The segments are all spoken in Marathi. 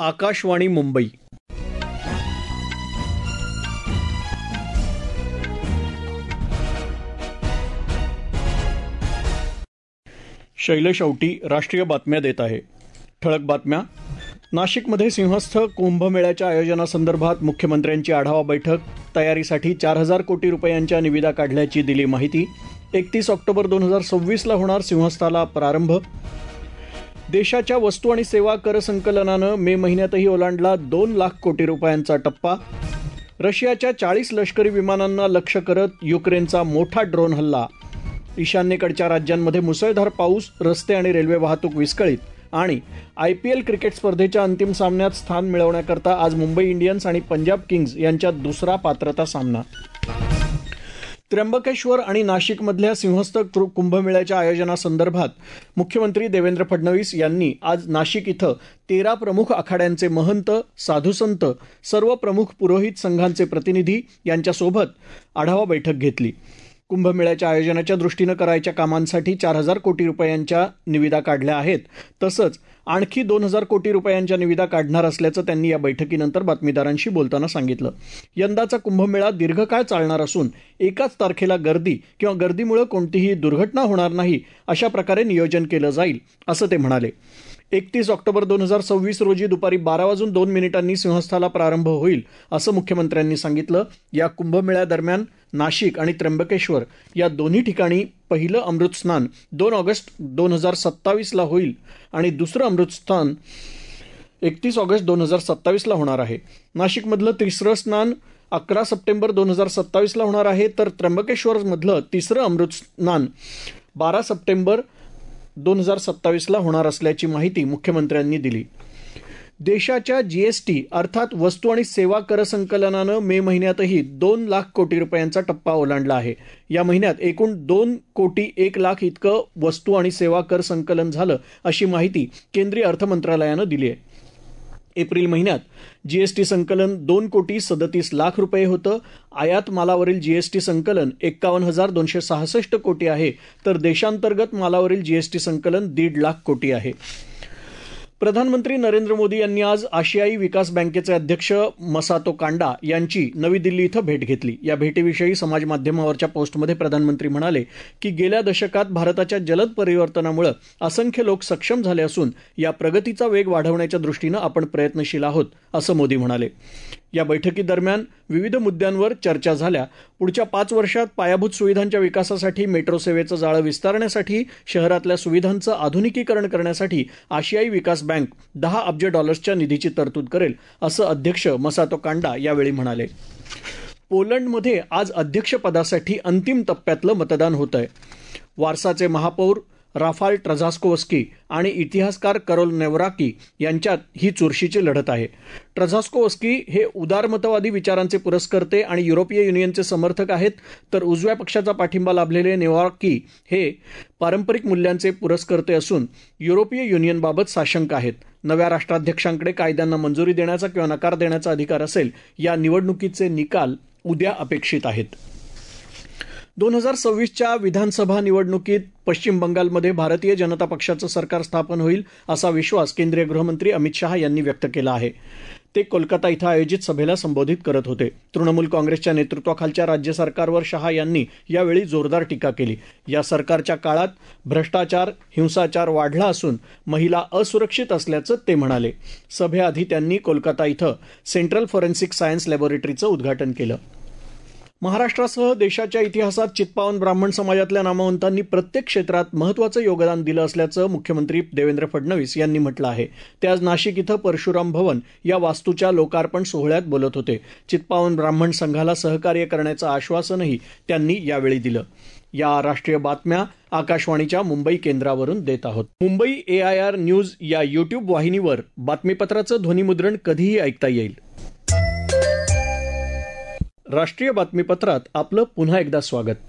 आकाशवाणी मुंबई. शैलेश औटी राष्ट्रीय बातम्या देत आहे. ठळक बातम्या. नाशिकमध्ये सिंहस्थ कुंभमेळ्याच्या आयोजनासंदर्भात मुख्यमंत्र्यांची आढावा बैठक. तयारीसाठी 4,000 कोटी रुपयांच्या निविदा काढल्याची दिली माहिती. 31 ऑक्टोबर 2026ला होणार सिंहस्थाला प्रारंभ. देशाच्या वस्तू आणि सेवा कर संकलनानं मे महिन्यातही ओलांडला 2 लाख कोटी रुपयांचा टप्पा. रशियाच्या 40 लष्करी विमानांना लक्ष्य करत युक्रेनचा मोठा ड्रोन हल्ला. ईशान्येकडच्या राज्यांमध्ये मुसळधार पाऊस, रस्ते आणि रेल्वे वाहतूक विस्कळीत. आणि IPL क्रिकेट स्पर्धेच्या अंतिम सामन्यात स्थान मिळवण्याकरता आज मुंबई इंडियन्स आणि पंजाब किंग्ज यांच्यात दुसरा पात्रता सामना. त्र्यंबकेश्वर आणि नाशिकमधल्या सिंहस्थ कुंभमेळ्याच्या आयोजनासंदर्भात मुख्यमंत्री देवेंद्र फडणवीस यांनी आज नाशिक इथं 13 प्रमुख आखाड्यांचे महंत, साधुसंत, सर्व प्रमुख पुरोहित संघांचे प्रतिनिधी यांच्यासोबत आढावा बैठक घेतली. कुंभमेळ्याच्या आयोजनाच्या दृष्टीनं करायच्या कामांसाठी 4,000 कोटी रुपयांच्या निविदा काढल्या आहेत. तसंच आणखी 2,000 कोटी रुपयांच्या निविदा काढणार असल्याचं त्यांनी या बैठकीनंतर बातमीदारांशी बोलताना सांगितलं. यंदाचा कुंभमेळा दीर्घकाळ चालणार असून एकाच तारखेला गर्दी किंवा गर्दीमुळे कोणतीही दुर्घटना होणार नाही अशा प्रकारे नियोजन केलं जाईल असं ते म्हणाले. 31 ऑक्टोबर 2026 रोजी दुपारी 12:02 सिंहस्थाला प्रारंभ होईल असं मुख्यमंत्र्यांनी सांगितलं. या कुंभमेळ्यादरम्यान नाशिक आणि त्र्यंबकेश्वर या दोन्ही ठिकाणी पहिलं अमृतस्नान 2 ऑगस्ट 2027ला होईल आणि दुसरं अमृतस्नान 31 ऑगस्ट 2027ला होणार आहे. नाशिकमधलं तिसरं स्नान 11 सप्टेंबर 2027ला होणार आहे, तर त्र्यंबकेश्वरमधलं तिसरं अमृतस्नान 12 सप्टेंबर 2027ला होणार असल्याची माहिती मुख्यमंत्र्यांनी दिली. देशाच्या GST अर्थात वस्तू आणि सेवा कर संकलनानं मे महिन्यातही 2 लाख कोटी रुपयांचा टप्पा ओलांडला आहे. या महिन्यात एकूण 2 कोटी 1 लाख इतकं वस्तू आणि सेवा कर संकलन झालं अशी माहिती केंद्रीय अर्थ मंत्रालयानं दिली आहे. एप्रिल महिन्यात GST संकलन 2 कोटी 37 लाख रुपये होतं. आयात मालावरील GST संकलन 51,266 कोटी आहे, तर देशांतर्गत मालावरील GST संकलन 1.5 लाख कोटी आहे. प्रधानमंत्री नरेंद्र मोदी यांनी आज आशियाई विकास बँकेचे अध्यक्ष मसातो कांडा यांची नवी दिल्ली इथं भेट घेतली. या भेटीविषयी समाज माध्यमावरच्या पोस्टमध्ये प्रधानमंत्री म्हणाले की गेल्या दशकात भारताच्या जलद परिवर्तनामुळे असंख्य लोक सक्षम झाले असून या प्रगतीचा वेग वाढवण्याच्या दृष्टीनं आपण प्रयत्नशील आहोत असं मोदी म्हणाले. या बैठकीदरम्यान विविध मुद्द्यांवर चर्चा झाल्या. पुढच्या 5 वर्षात पायाभूत सुविधांच्या विकासासाठी, मेट्रो सेवेचं जाळं विस्तारण्यासाठी, शहरातल्या सुविधांचं आधुनिकीकरण करण्यासाठी आशियाई विकास बँक $10 अब्ज निधीची तरतूद करेल असं अध्यक्ष मसातो कांडा यावेळी म्हणाले. पोलंडमध्ये आज अध्यक्षपदासाठी अंतिम टप्प्यातलं मतदान होत आहे. वारसाचे महापौर राफाल ट्रझास्कोवस्की आणि इतिहासकार करोल नेवराकी यांच्यात ही चुरशीची लढत आहे. ट्रझास्कोवस्की हे उदारमतवादी विचारांचे पुरस्कर्ते आणि युरोपीय युनियनचे समर्थक आहेत, तर उजव्या पक्षाचा पाठिंबा लाभलेले नेवराकी हे पारंपरिक मूल्यांचे पुरस्कर्ते असून युरोपीय युनियनबाबत साशंक आहेत. नव्या राष्ट्राध्यक्षांकडे कायद्यांना मंजुरी देण्याचा किंवा नकार देण्याचा अधिकार असेल. या निवडणुकीचे निकाल उद्या अपेक्षित आहेत. 2026च्या विधानसभा निवडणुकीत पश्चिम बंगालमध्ये भारतीय जनता पक्षाचं सरकार स्थापन होईल असा विश्वास केंद्रीय गृहमंत्री अमित शहा यांनी व्यक्त केला आहे. ते कोलकाता इथं आयोजित सभेला संबोधित करत होते. तृणमूल काँग्रेसच्या नेतृत्वाखालच्या राज्य सरकारवर शहा यांनी यावेळी जोरदार टीका केली. या सरकारच्या काळात भ्रष्टाचार, हिंसाचार वाढला असून महिला असुरक्षित असल्याचं ते म्हणाले. सभेआधी त्यांनी कोलकाता इथं सेंट्रल फॉरेन्सिक सायन्स लॅबोरेटरीचं उद्घाटन केलं. महाराष्ट्रासह देशाच्या इतिहासात चित्पावन ब्राह्मण समाजातल्या नामवंतांनी प्रत्येक क्षेत्रात महत्त्वाचं योगदान दिलं असल्याचं मुख्यमंत्री देवेंद्र फडणवीस यांनी म्हटलं आहे. ते आज नाशिक इथं परशुराम भवन या वास्तूच्या लोकार्पण सोहळ्यात बोलत होते. चित्पावन ब्राह्मण संघाला सहकार्य करण्याचं आश्वासनही त्यांनी यावेळी दिलं. या राष्ट्रीय बातम्या आकाशवाणीच्या मुंबई केंद्रावरून देत आहोत. मुंबई AIR न्यूज या YouTube वाहिनीवर बातमीपत्राचं ध्वनिमुद्रण कधीही ऐकता येईल. राष्ट्रीय बातमीपत्रात आपलं पुन्हा एकदा स्वागत.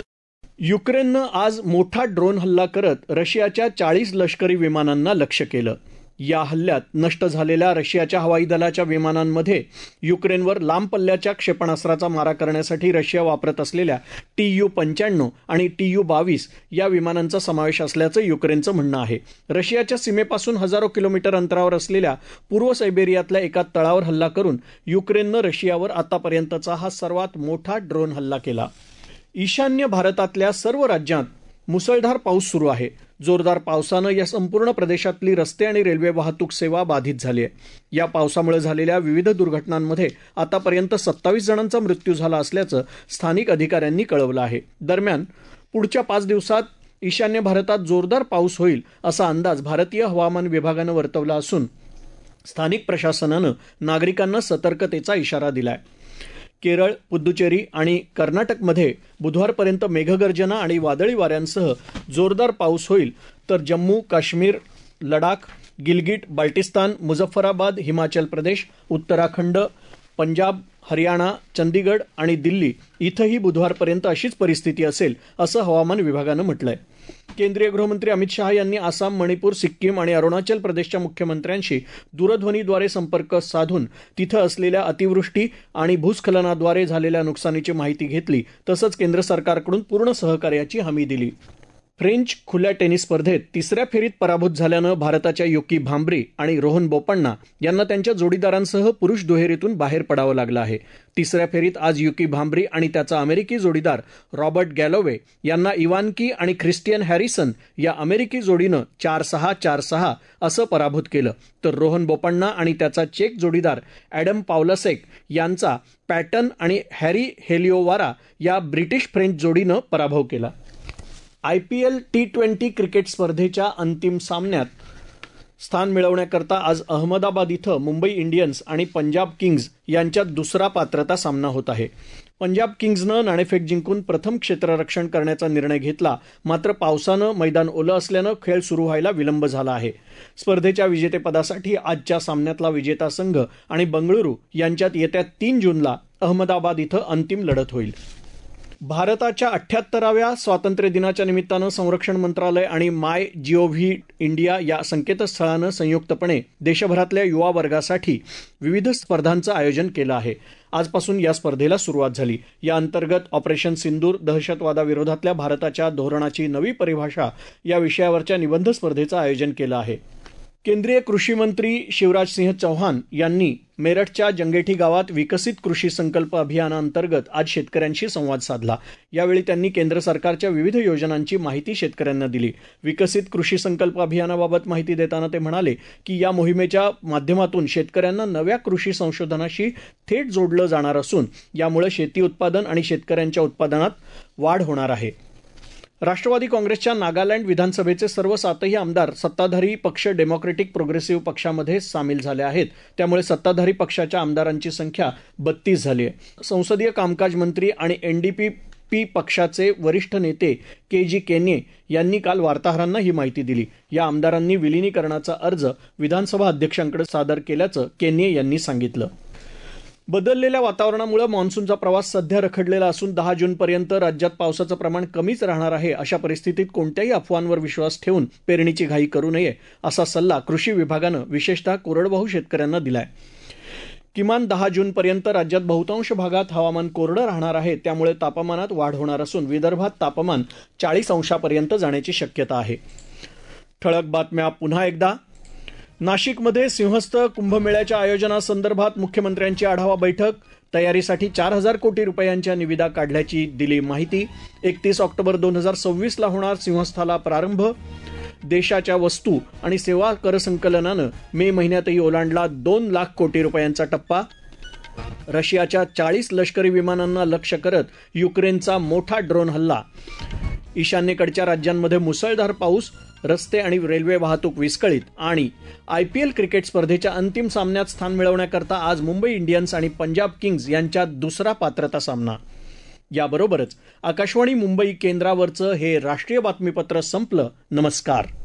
युक्रेननं आज मोठा ड्रोन हल्ला करत रशियाच्या 40 लष्करी विमानांना लक्ष्य केलं. या हल्ल्यात नष्ट झालेल्या रशियाच्या हवाई दलाच्या विमानांमध्ये युक्रेनवर लांब पल्ल्याच्या क्षेपणास्त्राचा मारा करण्यासाठी रशिया वापरत असलेल्या TU-95 आणि TU-22 या विमानांचा समावेश असल्याचं युक्रेनचं म्हणणं आहे. रशियाच्या सीमेपासून हजारो किलोमीटर अंतरावर असलेल्या पूर्व सायबेरियातल्या एका तळावर हल्ला करून युक्रेननं रशियावर आतापर्यंतचा हा सर्वात मोठा ड्रोन हल्ला केला. ईशान्य भारतातल्या सर्व राज्यात मुसळधार पाऊस सुरू आहे. जोरदार पावसानं या संपूर्ण प्रदेशातली रस्ते आणि रेल्वे वाहतूक सेवा बाधित झाली आहे. या पावसामुळे झालेल्या विविध दुर्घटनांमध्ये आतापर्यंत 27 जणांचा मृत्यू झाला असल्याचं स्थानिक अधिकाऱ्यांनी कळवलं आहे. दरम्यान पुढच्या 5 दिवसात ईशान्य भारतात जोरदार पाऊस होईल असा अंदाज भारतीय हवामान विभागानं वर्तवला असून स्थानिक प्रशासनानं नागरिकांना सतर्कतेचा इशारा दिलाय. केरळ, पुद्दुचेरी आणि कर्नाटकमध्ये बुधवारपर्यंत मेघगर्जना आणि वादळी वाऱ्यांसह जोरदार पाऊस होईल, तर जम्मू, काश्मीर, लडाख, गिलगिट, बाल्टिस्तान, मुझफ्फराबाद, हिमाचल प्रदेश, उत्तराखंड, पंजाब, हरियाणा, चंदीगड आणि दिल्ली इथंही बुधवारपर्यंत अशीच परिस्थिती असेल असं हवामान विभागानं म्हटलंय. केंद्रीय गृहमंत्री अमित शहा यांनी आसाम, मणिपूर, सिक्कीम आणि अरुणाचल प्रदेशच्या मुख्यमंत्र्यांशी दूरध्वनीद्वारे संपर्क साधून तिथं असलेल्या अतिवृष्टी आणि भूस्खलनाद्वारे झालेल्या नुकसानीची माहिती घेतली, तसंच केंद्र सरकारकडून पूर्ण सहकार्याची हमी दिली. फ्रेंच खुल्या टेनिस स्पर्धेत तिसऱ्या फेरीत पराभूत झाल्यानं भारताच्या युकी भांब्री आणि रोहन बोपण्णा यांना त्यांच्या जोडीदारांसह पुरुष दुहेरीतून बाहेर पडावं लागलं आहे. तिसऱ्या फेरीत आज युकी भांब्री आणि त्याचा अमेरिकी जोडीदार रॉबर्ट गॅलोवे यांना इवान्की आणि ख्रिस्टियन हॅरिसन या अमेरिकी जोडीनं 4-6, 4-6 असं पराभूत केलं, तर रोहन बोपण्णा आणि त्याचा चेक जोडीदार ॲडम पावलसेक यांचा पॅटन आणि हॅरी हेलिओवारा या ब्रिटिश फ्रेंच जोडीनं पराभव केला. IPL T20 क्रिकेट स्पर्धेच्या अंतिम सामन्यात स्थान मिळवण्याकरता आज अहमदाबाद इथं मुंबई इंडियन्स आणि पंजाब किंग्ज यांच्यात दुसरा पात्रता सामना होत आहे. पंजाब किंग्जनं नाणेफेक जिंकून प्रथम क्षेत्ररक्षण करण्याचा निर्णय घेतला, मात्र पावसानं मैदान ओलं असल्यानं खेळ सुरू व्हायला विलंब झाला आहे. स्पर्धेच्या विजेतेपदासाठी आजच्या सामन्यातला विजेता संघ आणि बंगळुरू यांच्यात येत्या 3 जूनला अहमदाबाद इथं अंतिम लढत होईल. भारताच्या 78व्या स्वातंत्र्य दिनाच्या निमित्तानं संरक्षण मंत्रालय आणि MyGov इंडिया या संकेतस्थळानं संयुक्तपणे देशभरातल्या युवा वर्गासाठी विविध स्पर्धांचं आयोजन केलं आहे. आजपासून या स्पर्धेला सुरुवात झाली. या अंतर्गत ऑपरेशन सिंदूर, दहशतवादाविरोधातल्या भारताच्या धोरणाची नवी परिभाषा या विषयावरच्या निबंध स्पर्धेचं आयोजन केलं आहे. केंद्रीय कृषी मंत्री शिवराज सिंह चौहान यांनी मेरठच्या जंगेठी गावात विकसित कृषी संकल्प अभियानाअंतर्गत आज शेतकऱ्यांशी संवाद साधला. यावेळी त्यांनी केंद्र सरकारच्या विविध योजनांची माहिती शेतकऱ्यांना दिली. विकसित कृषी संकल्प अभियानाबाबत माहिती देताना ते म्हणाले की या मोहिमेच्या माध्यमातून शेतकऱ्यांना नव्या कृषी संशोधनाशी थेट जोडलं जाणार असून यामुळे शेती उत्पादन आणि शेतकऱ्यांच्या उत्पादनात वाढ होणार आहे. राष्ट्रवादी काँग्रेसच्या नागालँड विधानसभेचे सर्व 7ही आमदार सत्ताधारी पक्ष डेमोक्रेटिक प्रोग्रेसिव्ह पक्षामध्ये सामील झाले आहेत. त्यामुळे सत्ताधारी पक्षाच्या आमदारांची संख्या 32 झाली आहे. संसदीय कामकाज मंत्री आणि NDP पक्षाचे वरिष्ठ नेते KG केन्ये यांनी काल वार्ताहरांना ही माहिती दिली. या आमदारांनी विलिनीकरणाचा अर्ज विधानसभा अध्यक्षांकडे सादर केल्याचं केन्ये यांनी सांगितलं. बदललेल्या वातावरणामुळे मान्सूनचा प्रवास सध्या रखडलेला असून 10 जूनपर्यंत राज्यात पावसाचं प्रमाण कमीच राहणार आहे. अशा परिस्थितीत कोणत्याही अफवांवर विश्वास ठेवून पेरणीची घाई करू नये असा सल्ला कृषी विभागानं विशेषतः कोरडवाहू शेतकऱ्यांना दिलाय. किमान 10 जूनपर्यंत राज्यात बहुतांश भागात हवामान कोरडं राहणार आहे. त्यामुळे तापमानात वाढ होणार असून विदर्भात तापमान 40 अंशापर्यंत जाण्याची शक्यता आहे. ठळक बातम्या पुन्हा एकदा. नाशिकमध्ये सिंहस्थ कुंभमेळ्याच्या आयोजनासंदर्भात मुख्यमंत्र्यांची आढावा बैठक. तयारीसाठी 4,000 कोटी रुपयांच्या निविदा काढल्याची दिली माहिती. 31 ऑक्टोबर 2026ला होणार सिंहस्थाला प्रारंभ. देशाच्या वस्तू आणि सेवा कर संकलनानं मे महिन्यातही ओलांडला 2 लाख कोटी रुपयांचा टप्पा. रशियाच्या 40 लष्करी विमानांना लक्ष्य करत युक्रेनचा मोठा ड्रोन हल्ला. ईशान्येकडच्या राज्यांमध्ये मुसळधार पाऊस, रस्ते आणि रेल्वे वाहतूक विस्कळीत. आणि IPL क्रिकेट स्पर्धेच्या अंतिम सामन्यात स्थान मिळवण्याकरता आज मुंबई इंडियन्स आणि पंजाब किंग्ज यांच्यात दुसरा पात्रता सामना. याबरोबरच आकाशवाणी मुंबई केंद्रावरचं हे राष्ट्रीय बातमीपत्र संपलं. नमस्कार.